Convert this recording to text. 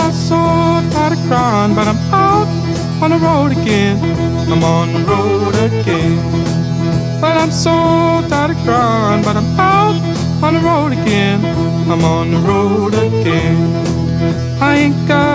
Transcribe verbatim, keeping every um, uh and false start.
I'm so tired of crying, but I'm out on the road again. I'm on the road again. But I'm so tired of crying, but I'm out on the road again. I'm on the road again. I ain't got